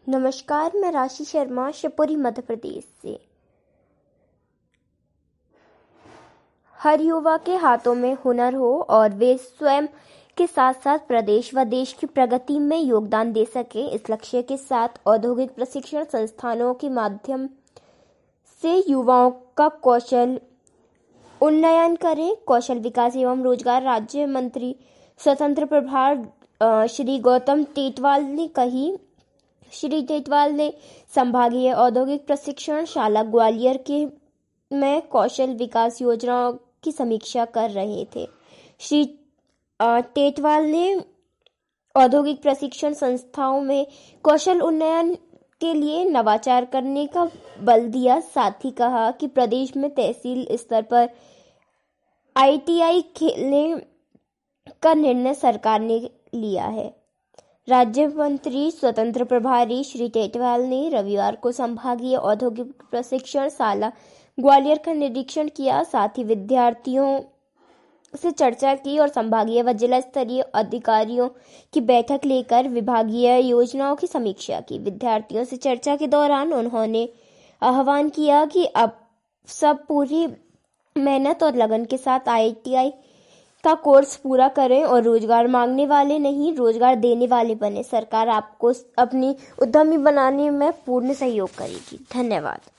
नमस्कार, मैं राशि शर्मा शिवपुरी मध्य प्रदेश से। हर युवा के हाथों में हुनर हो और वे स्वयं के साथ साथ प्रदेश व देश की प्रगति में योगदान दे सके, इस लक्ष्य के साथ औद्योगिक प्रशिक्षण संस्थानों के माध्यम से युवाओं का कौशल उन्नयन करें। कौशल विकास एवं रोजगार राज्य मंत्री स्वतंत्र प्रभार श्री गौतम टेटवाल ने संभागीय औद्योगिक प्रशिक्षण शाला ग्वालियर में कौशल विकास योजनाओं की समीक्षा कर रहे थे। श्री टेटवाल ने औद्योगिक प्रशिक्षण संस्थाओं में कौशल उन्नयन के लिए नवाचार करने का बल दिया। साथ ही कहा कि प्रदेश में तहसील स्तर पर ITI खोलने का निर्णय सरकार ने लिया है। राज्य मंत्री स्वतंत्र प्रभारी श्री टेटवाल ने रविवार को संभागीय औद्योगिक प्रशिक्षण शाला ग्वालियर का निरीक्षण किया। साथ ही विद्यार्थियों से चर्चा की और संभागीय व जिला स्तरीय अधिकारियों की बैठक लेकर विभागीय योजनाओं की समीक्षा की। विद्यार्थियों से चर्चा के दौरान उन्होंने आह्वान किया कि अब सब पूरी मेहनत और लगन के साथ ITI का कोर्स पूरा करें और रोजगार मांगने वाले नहीं, रोजगार देने वाले बने। सरकार आपको अपनी उद्यमी बनाने में पूर्ण सहयोग करेगी। धन्यवाद।